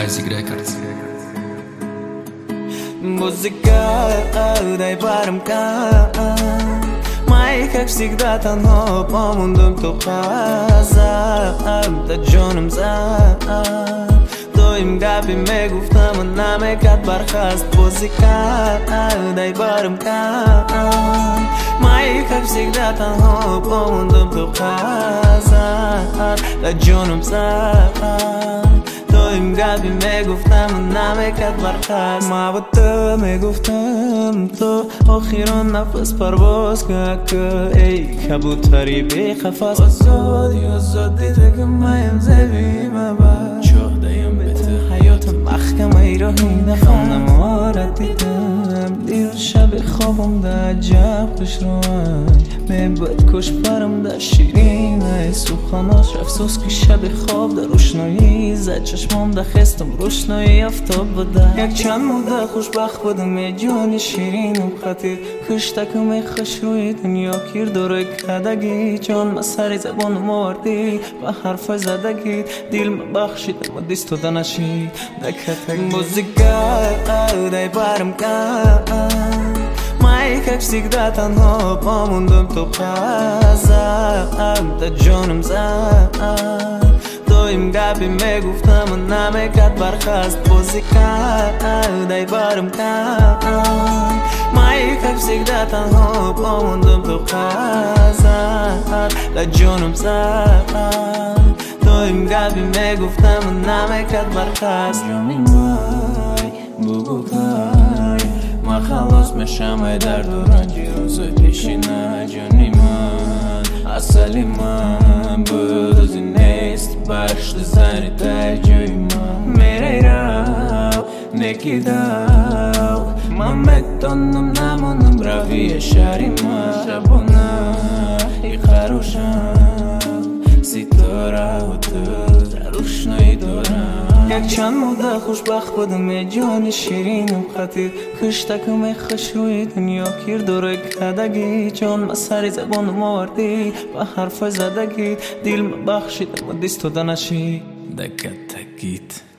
Isaac Records. Музыка, дай бармка. Мои, как всегда, танго помундум тухаза. Да джонум за. Тоим гапи ме гуфтам наме кат бархаст. Музыка, дай бармка. Мои, как всегда, танго помундум тухаза. Да джонум за. Тоим гапи ме гуфтам наме кат бархаст. Мавата ме гуфтам то آخران نفس پرواز که ای کبوتری بی قفس آزادی دیگه مایم زبی مبر چهدهیم بته حیات محکم ای را هینه خانم آرد دیدم دیر شب خوابم در عجب خوش روان میباید کش برم در شیرین ای سوخاناش افسوس که شب خواب در روشنایی زد چشمام در خستم روشنایی افتاب بوده یک چند مده خوشبخت بودم یه جان شیرینم خطیر کشتکم ای خوش روی دنیا کیر دوره کدگی جان ما سری زبان مردی و حرف زدگی دیل ما بخشید و دیستو دنشید دکتگی موزیکا دای برم کن Мои, как всегда, танго помундум тухаза. Да джонум за. Тоим гапи ме гуфтам наме кат бархаст. Музыка, дай бармка. Мои, как всегда, танго помундум тухаза. Да джонум за. Тоим гапи ме гуфтам наме кат бархаст. Джони май, бугукай. ما خلاص میشم در دوران روزای پیشینه جانی من اصلی من بود از این نیست برشت زنی در جای من میره رو نکی داو من مکتونم نمونم روی شهری من شبونه ای خروشم ستاره و تو در روشنایی دارم یک چند مده خوشبخت بودم یه جان شیرینم خطیر کشتکم ای خوش روی دنیا کیر دوره کدگی جان ما سری زبانم آوردی و حرف زدگی دیل ما بخشید و دیستو دنشید دکتگید